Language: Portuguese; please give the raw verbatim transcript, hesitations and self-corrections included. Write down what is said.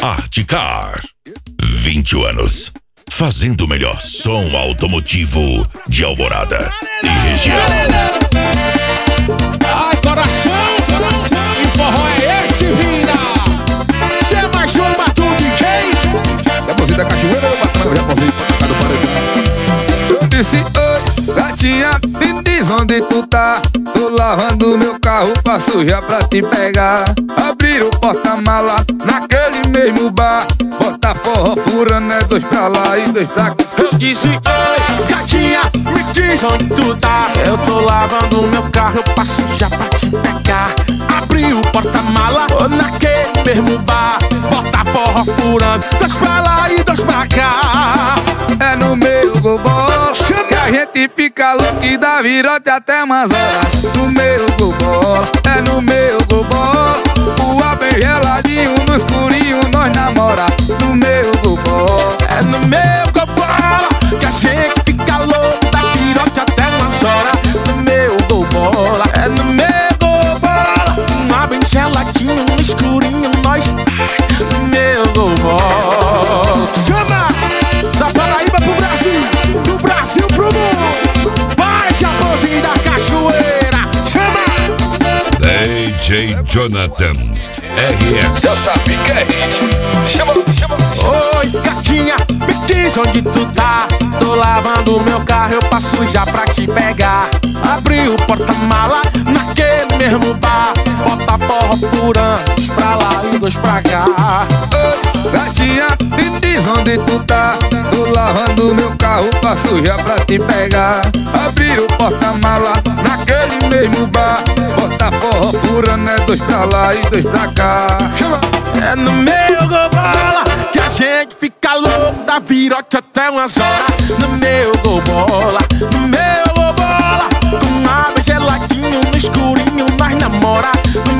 Artecar. vinte anos. Fazendo o melhor som automotivo de Alvorada e região. Ai, coração, que forró é esse, vida? Você é mais um batuque de quem? Japozinho da cachoeira, meu patrão, Japozinho, tá do paredão. Eu disse, oi, gatinha, me diz onde tu tá. Tô lavando meu carro pra sujar pra te pegar. Abrir o porta-mala naquele mesmo bar. Bota forró furando, é dois pra lá e dois pra cá. Eu disse, oi, gatinha, me diz onde tu tá. Eu tô lavando meu carro pra sujar pra te pegar. Abri o porta-mala naquele mesmo bar. Bota forró furando, dois pra lá e dois pra cá. É no meu gogó que a gente fica louco e dá virote até umas horas. No meu gogó, é no meu gogó. O ar bem geladinho, no escurinho nós namora. No meu gogó, é no meu gobola que a gente fica louco, dá virote até umas horas. No meu gobola, é no meu gobola. Um ar bem geladinho, no escurinho nós. No meu gobola. Chama! Da Paraíba pro Brasil, do Brasil pro mundo. Vai, Japozinho da cachoeira. Chama! D J Jonathan R S. eu sabia que é hit. Chama, chama. Oi, gatinha, me diz onde tu tá. Tô lavando meu carro, eu passo já pra te pegar. Abri o porta-mala naquele mesmo bar. Bota forró furando, dois pra lá e dois pra cá. Oi, gatinha, me diz onde tu tá. Tô lavando meu carro pra sujar pra te pegar. Abrir o porta-mala naquele mesmo bar. Bota forró furando, é dois pra lá e dois pra cá. Chama! É no meu gobola que a gente fica louco, dá virote até umas horas. No meu gobola, no meu gobola, com água geladinho, no escurinho nós namora. No